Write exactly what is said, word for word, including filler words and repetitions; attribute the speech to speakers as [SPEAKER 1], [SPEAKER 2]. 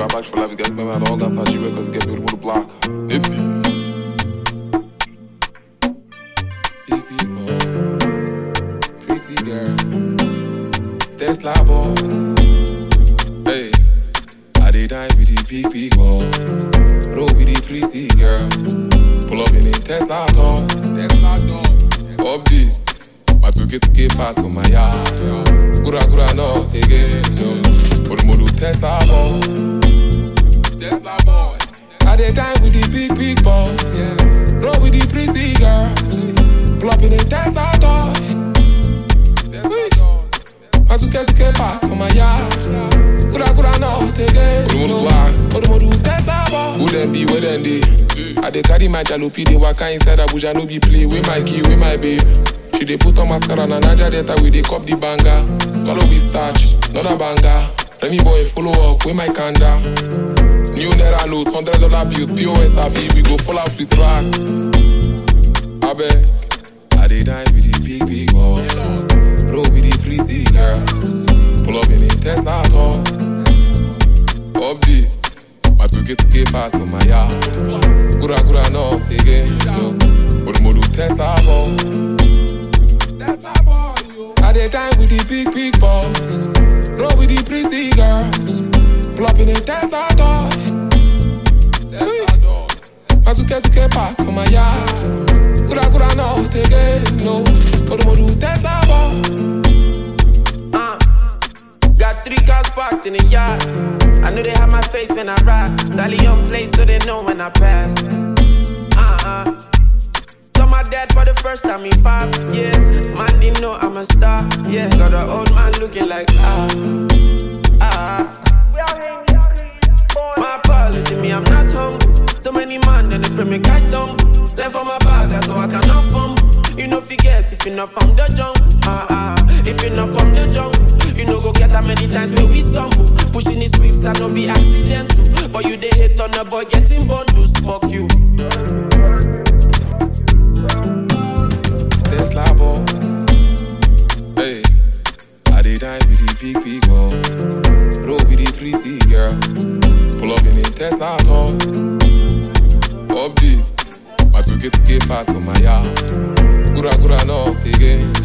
[SPEAKER 1] rap back for life, get me man, all that's how she records, get me to the block. Nipsey. Big people, pretty girl, Tesla boy. Hey, I did die with the big people, roll with the pretty girls, pull up in a Tesla door, Tesla door, upbeat. My suke suke park for my yard. Gura gura no again, no. Odumodu Tesla boy, Tesla boy. I dey time with the big big boys, roll with the pretty girls, pull up in a Tesla door. My suke suke park for my yard. Gura gura no again, Odumodu black, Odumodu Tesla boy. Who them be, where them dey? I dey carry my jalopy, they waka inside Abuja, no be play. With my key, with my babe. She dey put on mascara na Naja Delta, we dey cop the banger. Swallow with starch, not a banger. Remy boy follow up with my kanda. New naira notes, hundred dollar bills, P O S A B, we go fall out with racks. I beg, I dey dine with the big big boys, roll with the pretty girls, pull up in a Tesla door. Upbeat, my suke suke park for my yard. Gura gura no again, no. Odumodu Tesla boy. I dey time with the big, big boys, roll with the pretty girls, pull up in a Tesla door. I took a suke park for my yard. Gura gura no again, no. Odumodu Tesla boy.
[SPEAKER 2] Uh, got three cars parked in the yard. I know they have my face when I ride. Stallion place so they know when I pass. Uh-uh. My dad for the first time in five years. Man didn't know I'm a star. Yeah, got an old man looking like ah ah. My apology, me I'm not humble. So many man and they pray me quite dumb. Left for my bag so I cannot fumble. You know forget if you not from the jungle. Ah ah. If you not from the jungle, you know go get that many times where we stumble. Pushing the sweeps and no be accidental. But you they hate on the boy getting bundles. Fuck you.
[SPEAKER 1] Tesla boy. Hey, I dey dine with the big big boys, roll with the pretty girls, pull up in a Tesla door. Upbeat, my suke suke park for my yard. Gura gura no again.